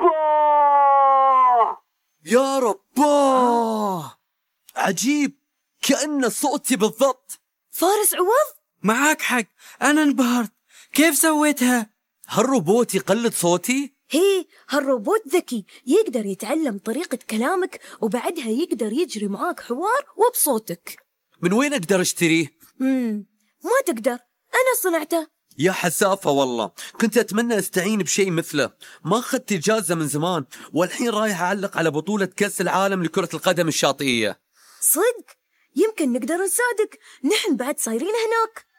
[SPEAKER 20] يا رب عجيب، كأن صوتي بالضبط.
[SPEAKER 3] فارس عوض،
[SPEAKER 2] معاك حق، أنا انبهرت. كيف سويتها؟
[SPEAKER 20] هالروبوت يقلد صوتي؟
[SPEAKER 3] هي هالروبوت ذكي، يقدر يتعلم طريقة كلامك وبعدها يقدر يجري معاك حوار وبصوتك.
[SPEAKER 20] من وين أقدر أشتريه؟
[SPEAKER 3] ما تقدر، أنا صنعته.
[SPEAKER 20] يا حسافة والله، كنت أتمنى أستعين بشيء مثله. ما أخذت إجازة من زمان، والحين رايح أعلق على بطولة كأس العالم لكرة القدم الشاطئية.
[SPEAKER 3] صدق؟ يمكن نقدر نساعدك، نحن بعد صايرين هناك.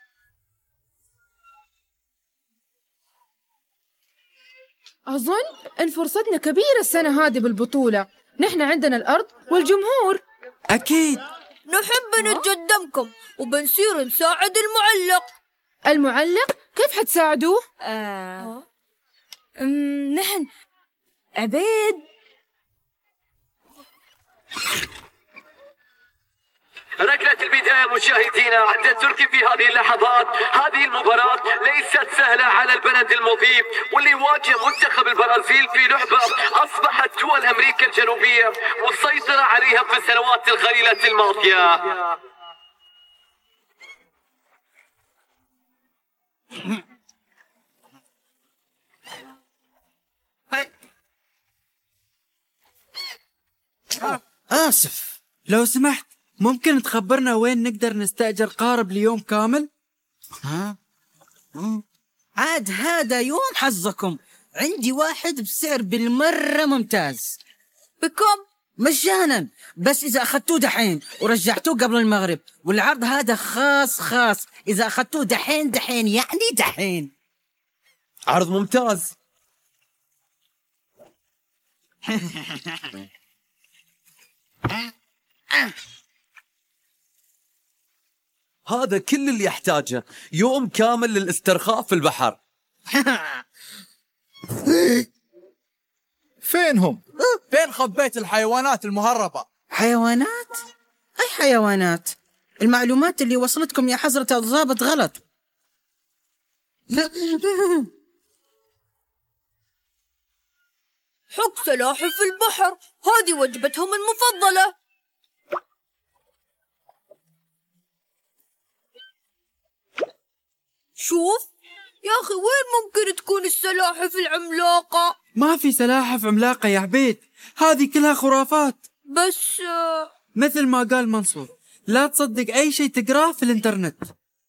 [SPEAKER 21] أظن إن فرصتنا كبيرة السنة هذه بالبطولة. نحن عندنا الأرض والجمهور.
[SPEAKER 2] أكيد
[SPEAKER 10] نحب نتقدمكم وبنصير نساعد المعلق.
[SPEAKER 21] المعلق؟ كيف حتساعدوه؟
[SPEAKER 3] نحن عبيد.
[SPEAKER 9] ركلة البداية مشاهدينا عند التركي في هذه اللحظات. هذه المباراة ليست سهلة على البلد المضيف واللي يواجه منتخب البرازيل في لعبة أصبحت دول أمريكا الجنوبية مسيطرة عليها في السنوات القليلة الماضية.
[SPEAKER 2] آسف، لو سمحت ممكن تخبرنا وين نقدر نستأجر قارب ليوم كامل؟
[SPEAKER 22] عاد هذا يوم حظكم، عندي واحد بسعر بالمرة ممتاز.
[SPEAKER 10] بكم؟
[SPEAKER 22] مجانا، بس إذا أخذتوه دحين ورجعتوه قبل المغرب، والعرض هذا خاص إذا أخذتوه دحين يعني دحين.
[SPEAKER 20] عرض ممتاز. هذا كل اللي يحتاجه، يوم كامل للاسترخاء في البحر.
[SPEAKER 5] فينهم؟ فين خبيت الحيوانات المهربة؟
[SPEAKER 22] حيوانات؟ أي حيوانات؟ المعلومات اللي وصلتكم يا حضرة الضابط غلط.
[SPEAKER 10] حق سلاحف في البحر، هذه وجبتهم المفضلة. شوف يا أخي، وين ممكن تكون السلاحف العملاقة؟
[SPEAKER 2] ما في سلاحف عملاقة يا عبيد، هذه كلها خرافات.
[SPEAKER 10] بس
[SPEAKER 2] مثل ما قال منصور، لا تصدق أي شيء تقراه في الإنترنت.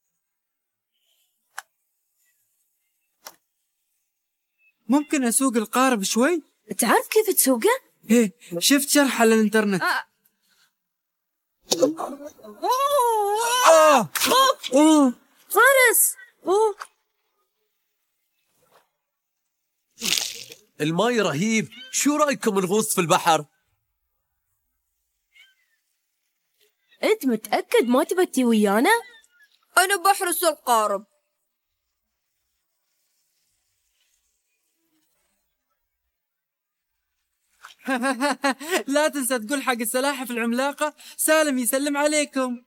[SPEAKER 2] ممكن أسوق القارب شوي؟
[SPEAKER 3] تعرف كيف تسوقه؟
[SPEAKER 2] إيه، شفت شرح على الإنترنت.
[SPEAKER 3] فارس،
[SPEAKER 20] الماي رهيب، شو رأيكم نغوص في البحر؟
[SPEAKER 3] أنت متأكد ما تبى تي ويانا؟
[SPEAKER 10] أنا بحرس القارب.
[SPEAKER 2] لا تنسى تقول حق السلاحف العملاقة سالم يسلم عليكم.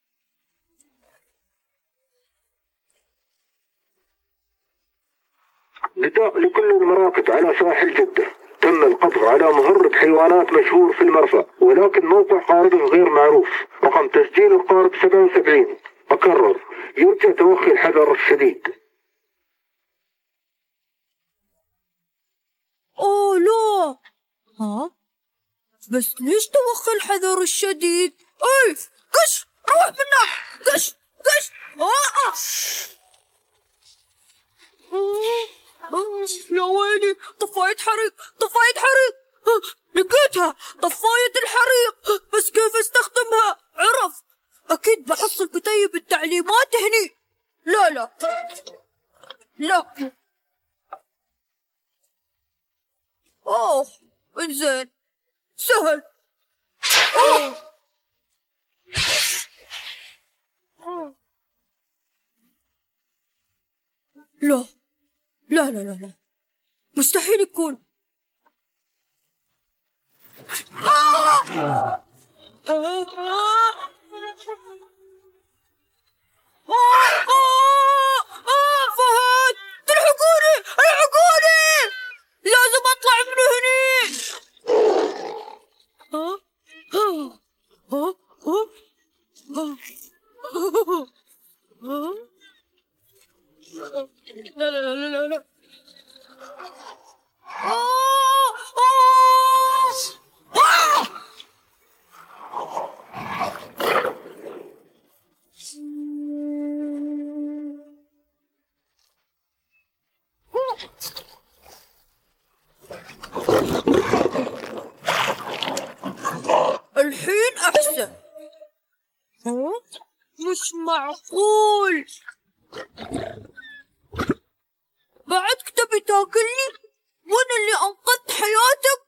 [SPEAKER 23] نداء لكل المراكز على ساحل جدة. تم القبض على مهرب حيوانات مشهور في المرفأ، ولكن موقع قاربه غير معروف. رقم تسجيل القارب 77. أكرر، يرجى توخي الحذر الشديد.
[SPEAKER 10] أوه لا، بس ليش توخي الحذر الشديد؟ أي قش، روح منه، قش. يا ويلي، طفاية حريق. لقيتها، طفاية الحريق، بس كيف استخدمها؟ عرف، أكيد بحصل كتيب التعليمات هني. لا أوه، إنزين، سهل. لا، مستحيل يكون. الحين أحسن. مش معقول، بعدك تبي تاكلني وانا اللي انقذت حياتك؟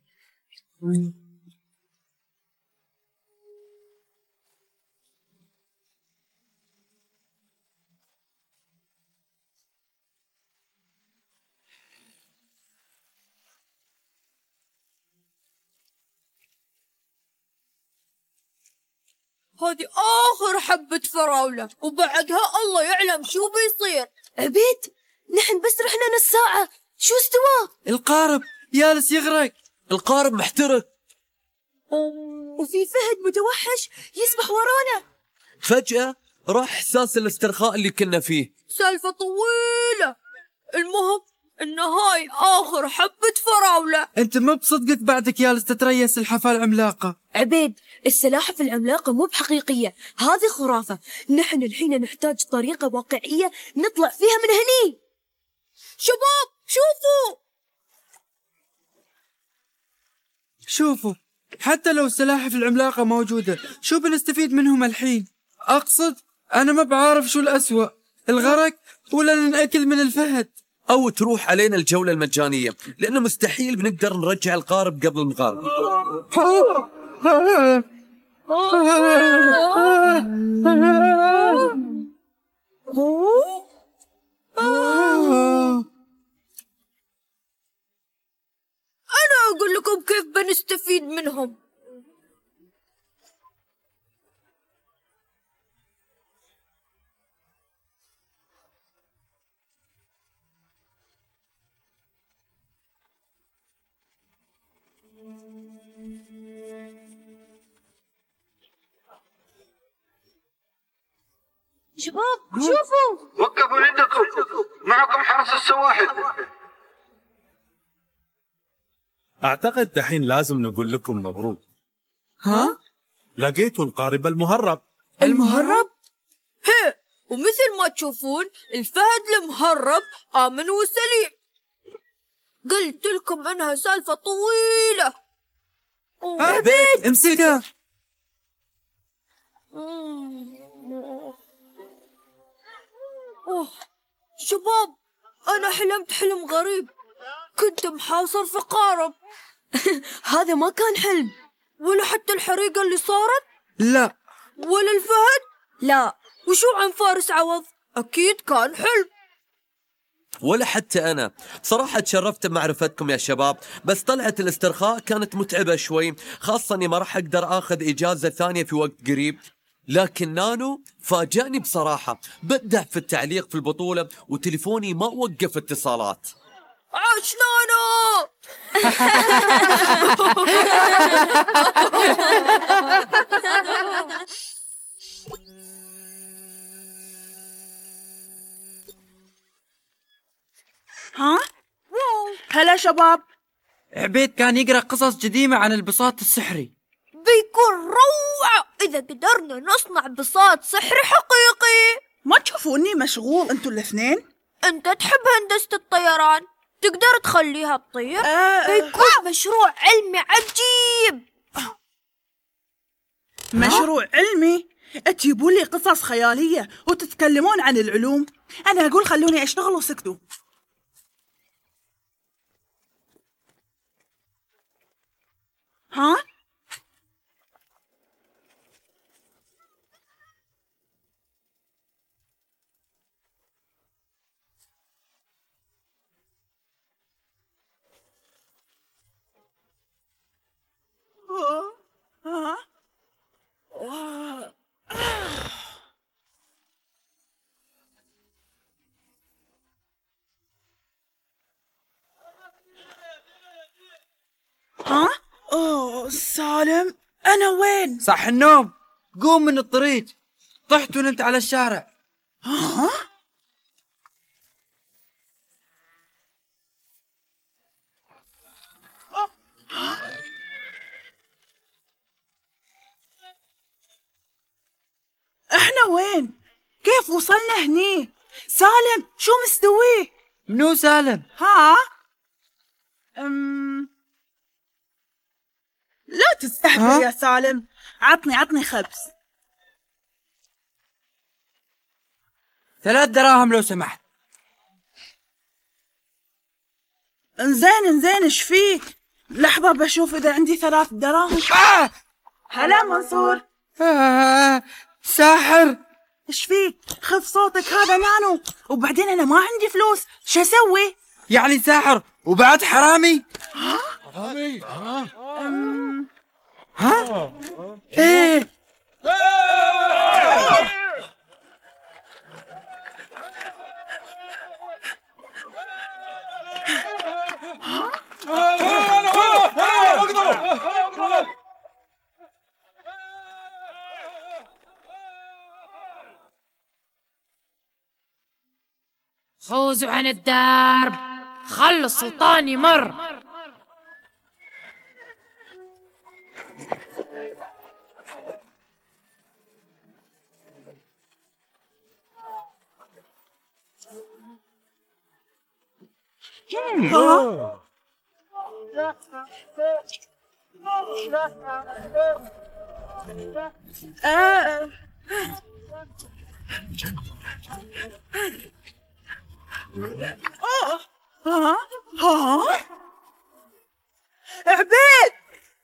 [SPEAKER 10] هذه آخر حبة فراولة، وبعدها الله يعلم شو بيصير.
[SPEAKER 4] عبيد، نحن بس رحنا نص ساعة، شو استوى؟
[SPEAKER 2] القارب يالس يغرق.
[SPEAKER 20] القارب محترق.
[SPEAKER 4] وفي فهد متوحش يسبح ورانا.
[SPEAKER 20] فجأة راح إحساس الاسترخاء اللي كنا فيه.
[SPEAKER 10] سالفة طويلة، المهم إن هاي آخر حبة فراولة.
[SPEAKER 2] انت مو بصدقك بعدك يالس تتريس الحفاة العملاقة.
[SPEAKER 4] عبيد، السلاحف العملاقة مو بحقيقية، هذه خرافة. نحن الحين نحتاج طريقة واقعية نطلع فيها من هني.
[SPEAKER 10] شباب
[SPEAKER 2] شوفوا، حتى لو السلاحف العملاقة موجودة شو بنستفيد منهم الحين؟ أقصد أنا ما بعرف شو الأسوأ، الغرق ولا نأكل من الفهد.
[SPEAKER 20] أو تروح علينا الجولة المجانية، لأنه مستحيل بنقدر نرجع القارب قبل المغاربة.
[SPEAKER 10] أنا أقول لكم كيف بنستفيد منهم.
[SPEAKER 13] شباب شوفوا،
[SPEAKER 23] وقفوا عندكم، معكم حرس السواحل.
[SPEAKER 6] أعتقد دحين لازم نقول لكم مبروك.
[SPEAKER 2] ها؟
[SPEAKER 6] لقيتوا القارب المهرب.
[SPEAKER 10] المهرب؟ هي، ومثل ما تشوفون الفهد المهرب آمن وسليم. قلت لكم إنها سالفة طويلة.
[SPEAKER 2] عبيد امسكها.
[SPEAKER 10] شباب، أنا حلمت حلم غريب، كنت محاصر في قارب.
[SPEAKER 4] هذا ما كان حلم.
[SPEAKER 10] ولا حتى الحريقة اللي صارت؟
[SPEAKER 2] لا.
[SPEAKER 10] ولا الفهد؟
[SPEAKER 4] لا.
[SPEAKER 10] وشو عن فارس عوض؟ أكيد كان حلم.
[SPEAKER 20] ولا حتى أنا. بصراحة تشرفت بمعرفتكم يا شباب، بس طلعت الاسترخاء كانت متعبة شوي، خاصة أني ما راح أقدر أخذ إجازة ثانية في وقت قريب. لكن نانو فاجأني بصراحة، بدع في التعليق في البطولة وتليفوني ما وقف اتصالات.
[SPEAKER 10] عاش نانو!
[SPEAKER 18] ها؟ هلا شباب.
[SPEAKER 2] عبيد كان يقرأ قصص قديمة عن البساط السحري.
[SPEAKER 10] بيكون روعة إذا قدرنا نصنع بساط سحري حقيقي.
[SPEAKER 18] ما تشوفوني مشغول انتوا الاثنين؟
[SPEAKER 10] أنت تحب هندسة الطيران، تقدر تخليها تطير. بيكون مشروع علمي عجيب.
[SPEAKER 18] مشروع علمي؟ تجيبوا لي قصص خيالية وتتكلمون عن العلوم؟ أنا أقول خلوني أشتغل وسكتوا. ها؟ ها؟ أوه سالم، أنا وين؟
[SPEAKER 2] صح النوم، قوم من الطريق، طحت ونمت على الشارع.
[SPEAKER 18] ها؟ احنا وين؟ كيف وصلنا هني؟ سالم شو مستوي؟
[SPEAKER 2] منو سالم؟
[SPEAKER 18] ها؟ لا لا تستهبل يا سالم. عطني خبز.
[SPEAKER 2] 3 دراهم لو سمحت.
[SPEAKER 18] انزين ايش فيك؟ لحظة بشوف إذا عندي 3 دراهم. هلا منصور.
[SPEAKER 2] ساحر.
[SPEAKER 18] ايش فيك؟ خف صوتك، هذا نانو. وبعدين أنا ما عندي فلوس، شو أسوي؟
[SPEAKER 2] يعني ساحر وبعد حرامي؟
[SPEAKER 6] حرامي؟
[SPEAKER 2] ها؟ ايه
[SPEAKER 16] فوزوا عن الدرب، خلوا السلطان يمر.
[SPEAKER 18] عبيد.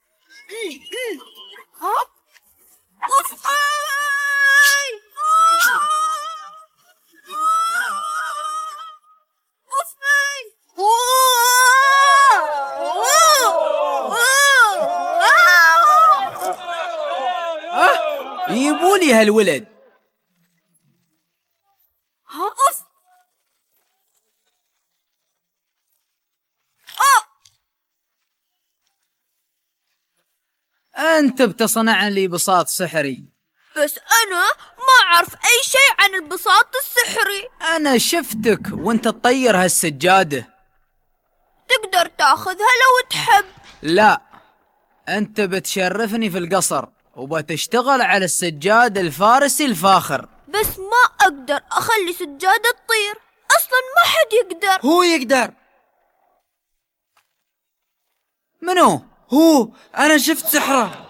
[SPEAKER 2] يبولي هالولد. أنت بتصنع لي بساط سحري.
[SPEAKER 10] بس أنا ما أعرف أي شيء عن البساط السحري.
[SPEAKER 2] أنا شفتك وأنت تطير هالسجادة.
[SPEAKER 10] تقدر تاخذها لو تحب.
[SPEAKER 2] لا، أنت بتشرفني في القصر وبتشتغل على السجاد الفارسي الفاخر.
[SPEAKER 10] بس ما أقدر أخلي سجادة تطير، أصلا ما حد يقدر.
[SPEAKER 2] هو يقدر. منو؟ هو. أنا شفت سحره.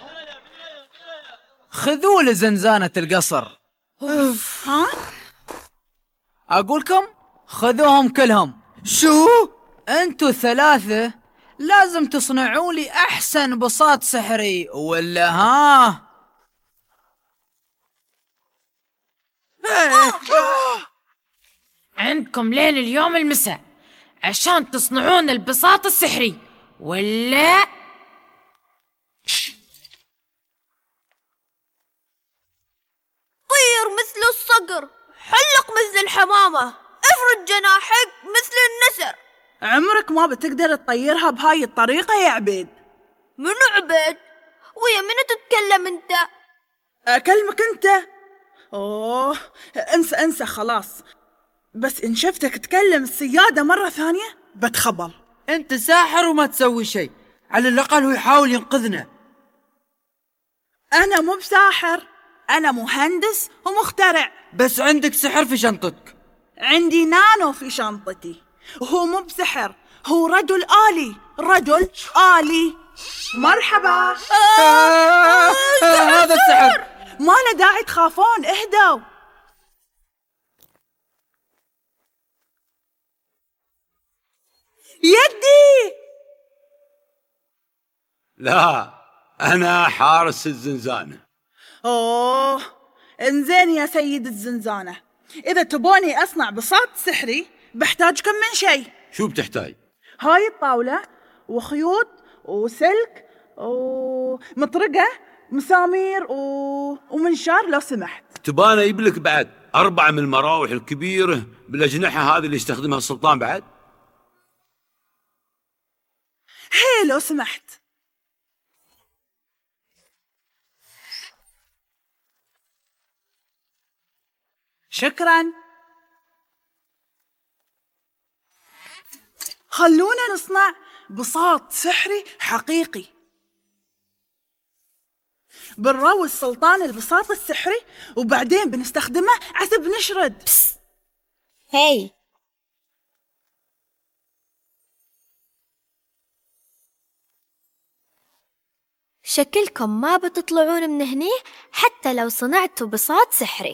[SPEAKER 2] خذوه لزنزانة القصر.
[SPEAKER 18] ها؟
[SPEAKER 2] أقولكم خذوهم كلهم. شو؟ أنتوا 3 لازم تصنعوا لي أحسن بساط سحري ولا ها؟
[SPEAKER 16] عندكم لين اليوم المساء عشان تصنعون البساط السحري ولا
[SPEAKER 10] طير مثل الصقر، حلق مثل الحمامة، افرد جناحك مثل النسر.
[SPEAKER 18] عمرك ما بتقدر تطيرها بهاي الطريقة يا عبيد.
[SPEAKER 10] منو عبيد؟ ويا منو تتكلم انت؟
[SPEAKER 18] أكلمك انت. اوه انسى خلاص. بس ان شفتك تكلم السيادة مرة ثانية بتخبل.
[SPEAKER 2] انت ساحر وما تسوي شيء، على الأقل هو يحاول ينقذنا.
[SPEAKER 18] أنا مو بساحر، أنا مهندس ومخترع.
[SPEAKER 2] بس عندك سحر في شنطتك.
[SPEAKER 18] عندي نانو في شنطتي، وهو مو بسحر، هو رجل آلي. رجل آلي. مرحبا.
[SPEAKER 2] هذا السحر.
[SPEAKER 18] ما له داعي تخافون، اهدوا. يدي.
[SPEAKER 7] لا، أنا حارس الزنزانة.
[SPEAKER 18] أوه انزين يا سيد الزنزانة، إذا تبوني أصنع بساط سحري بحتاجكم من شيء.
[SPEAKER 7] شو بتحتاج؟
[SPEAKER 18] هاي الطاولة وخيوط وسلك ومطرقة مسامير ومنشار لو سمحت.
[SPEAKER 7] تبانا يبلك بعد 4 من المراوح الكبيرة بالأجنحة هذه اللي يستخدمها السلطان بعد؟
[SPEAKER 18] هي لو سمحت. شكرا. خلونا نصنع بساط سحري حقيقي. بنروي السلطان البساط السحري وبعدين بنستخدمه عسب نشرد.
[SPEAKER 17] هاي شكلكم ما بتطلعون من هني حتى لو صنعتوا بساط سحري.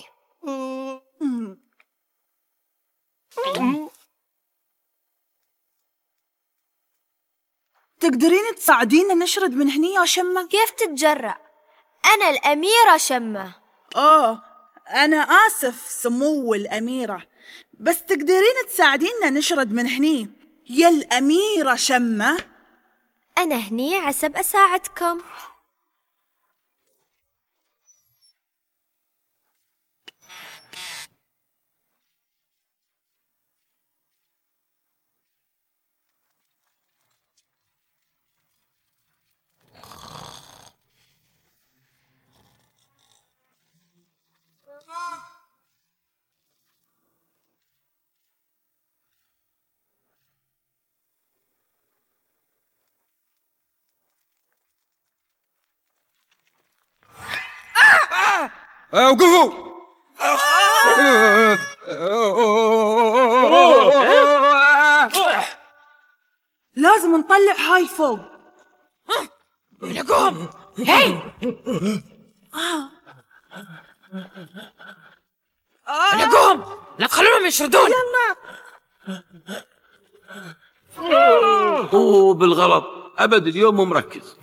[SPEAKER 18] تقدرين تساعدينا نشرد من هني يا شمة؟
[SPEAKER 17] كيف تتجرأ؟ أنا الأميرة شمة.
[SPEAKER 18] أنا آسف سمو الأميرة، بس تقدرين تساعدينا نشرد من هني يا الأميرة شمة؟
[SPEAKER 17] أنا هني عسب أساعدكم.
[SPEAKER 12] وقفوا!
[SPEAKER 18] لازم نطلع هاي فوق.
[SPEAKER 16] لقوم! هاي! لقوم! لا تخلونهم يشردون!
[SPEAKER 7] بالغلط أبد، اليوم مو مركز.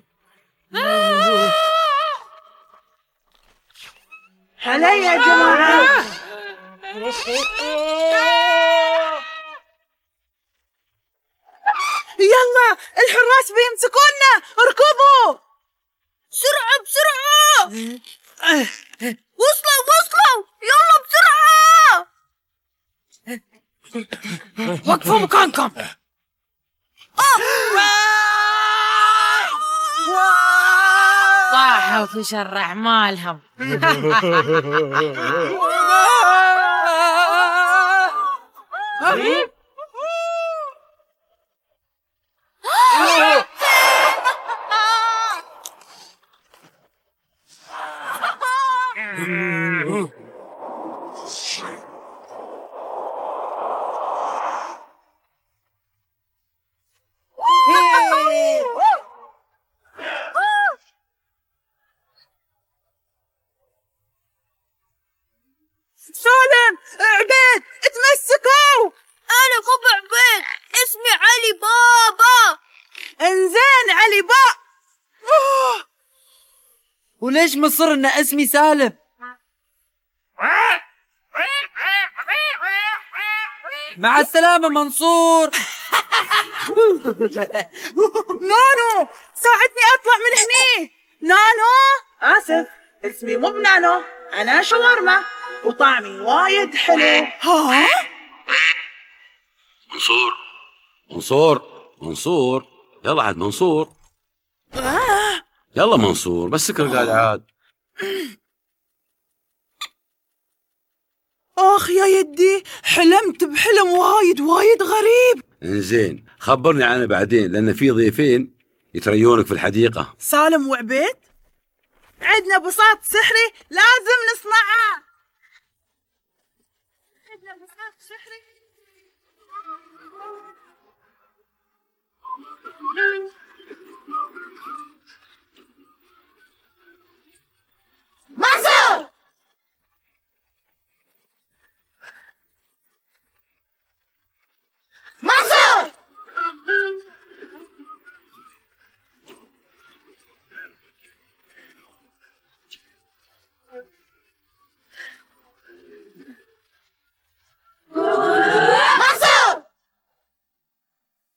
[SPEAKER 18] هلا يا جماعة. يلا الحراس بيمسكونا، اركضوا
[SPEAKER 10] بسرعة بسرعة. وصلوا يلا بسرعة.
[SPEAKER 16] وقفوا مكانكم. طاحوا في شر أعمالهم.
[SPEAKER 18] سالم، عبيد، اتمسكوا.
[SPEAKER 10] أنا مو بعبيد، اسمي علي بابا.
[SPEAKER 18] انزين علي
[SPEAKER 2] وليش مصر ان اسمي سالم؟ مع السلامة منصور.
[SPEAKER 18] نانو ساعدني اطلع من هني. نانو. اسف، اسمي مو بنانو، انا شاورما وطعمي وايد حلو.
[SPEAKER 7] منصور يلا عاد منصور. يلا منصور مسك القاعد عاد.
[SPEAKER 18] اخ يا يدي، حلمت بحلم وايد غريب.
[SPEAKER 7] زين خبرني عنه بعدين، لأن في ضيفين يتريونك في الحديقة.
[SPEAKER 18] سالم وعبيد، عندنا بساط سحري لازم نصنعه. عندنا بساط سحري.